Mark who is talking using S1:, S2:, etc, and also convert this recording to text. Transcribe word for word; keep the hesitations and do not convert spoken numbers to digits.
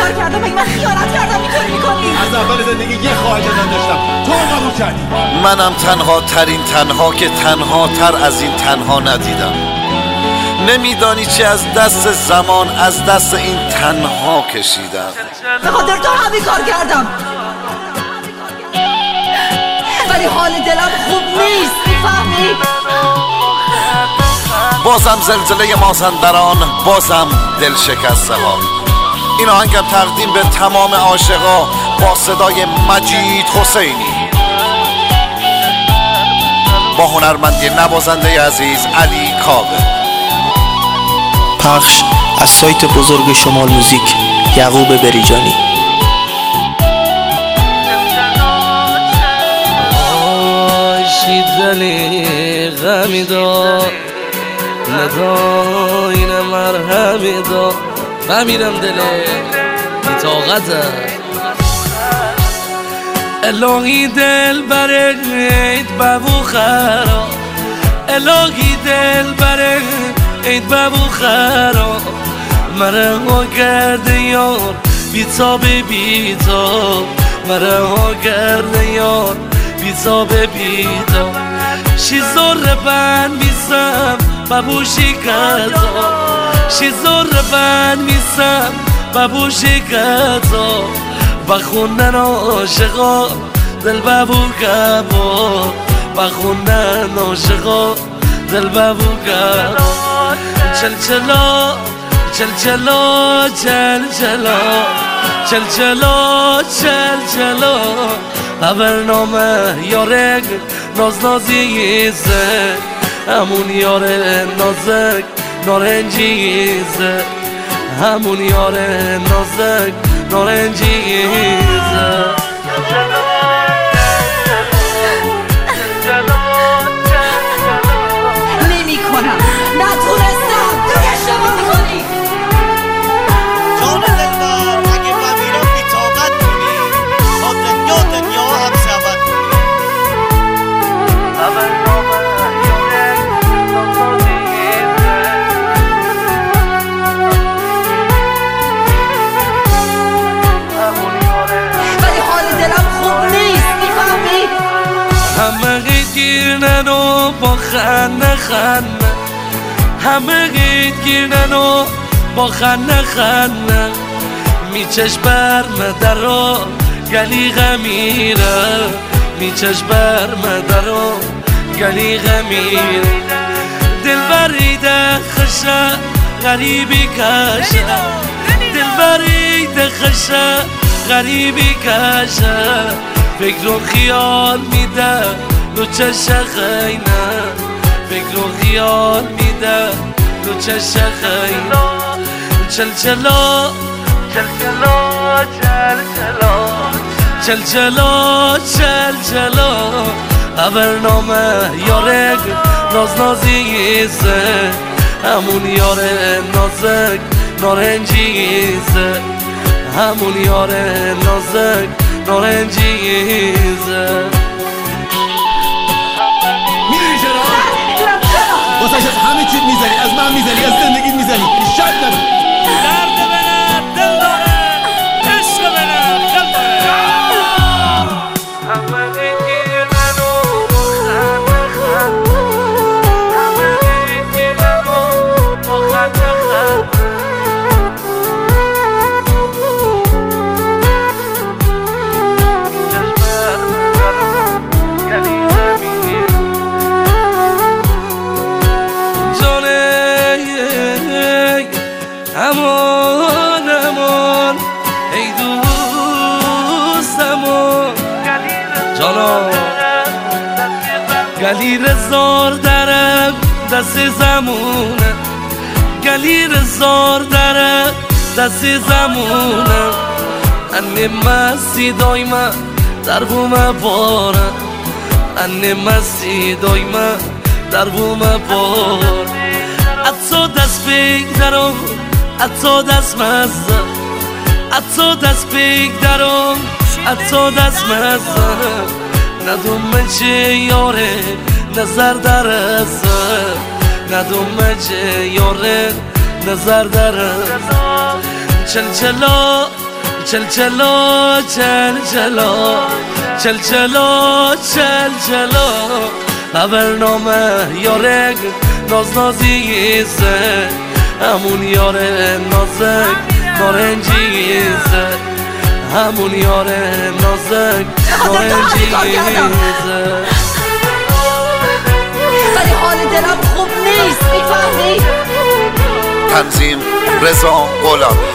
S1: کار کردم؟ مگه من خیانت کردم اینطوری میکنی؟
S2: از اول زندگی یه خواهش ازم داشتم، تو قبول کردی.
S3: منم تنها ترین تنها که تنها تر از این تنها ندیدم. نمیدانی چه از دست زمان از دست این تنها کشیدم.
S1: به خاطر تو همین کار کردم، ولی حال دلم خوب نیست، میفهمی؟
S3: بازم زلزله مازندران، بازم دل شکسته ها. این آهنگم تقدیم به تمام عاشقا با صدای مجید حسینی، با هنرمندی نوازنده عزیز علی کاوه.
S4: پخش از سایت بزرگ شمال موزیک، یعقوب بریجانی.
S5: آشیدنی غمی دار ندای نمرهمی دار بمیرم دله بیتاقته الهی دل برید ببو خرا الهی دل برید ببو خرا مره ها کرده یار بیتاب بیتاب مره ها کرده یار بیتاب بیتاب شیزار بند میسم ببوشی کتا شیزار بند میسم ببوشی کتا بخوندن عاشقا دل ببو کبا بخوندن عاشقا دل ببو کبا چل چلا چل چلا چل چلا چل چلا چل چلا خبرنامه یارک ناز نازیزه همون یار نازک نارنجیزه همون یار نازک نارنجیزه
S1: نمی کنم، نتونستم. تو اشتباه میکنی.
S6: جان دلبر اگه بمیرم بی طاقت کنی تا دنیا دنیا هم سبت
S1: ولی حال دلم خوب نیست، میفهمی؟
S5: همه گیرنن و با خنده خنده همه گیرنن و با خنده خنده میچش بر مدرا گلی غمیره میچش بر مدرا گلی غمیره دل بریده خشه غریبی کشه دل بریده خشه غریبی کشه فکر و خیال میده دو چش خینه فکر و خیال میده دو چش خینه چل چلا چل چلا چل چلا چل چلا چل چلا خبرنامه یارک ناز نازیزه همون یار نازک نارنجیزه همون یار نازک نارنجیزه
S2: میدونی چرا؟ واسه از همه چیز میزنی، از من میزنی، از زندگی میزنی، شاید نداری.
S5: درد بله دل داره عشق بله خل داره همه گیرن و خنده خنده همه گیرن و خنده خنده امان امان ای دوستمون جانا گلی رزار درم دست زمونه گلی رزار درم دست زمونه انه مستی دایما در بوم باره انه مستی دایما در بوم باره اتو دست بگذارم اتو دست مزه اتو دست بگذارم اتو دست مزه ندوم چه یاره نظر درسه ندوم چه یاره نظر درسه چل چلا چل چلا چل چلا چل چلا چل چلا خبرنامه یارک ناز نازیزه همون یار نازک نارنجیزه همون یار نازک نارنجیزه
S1: ولی حال دلم خوب نیست میفهمی؟
S3: تنظیم رضا غلام.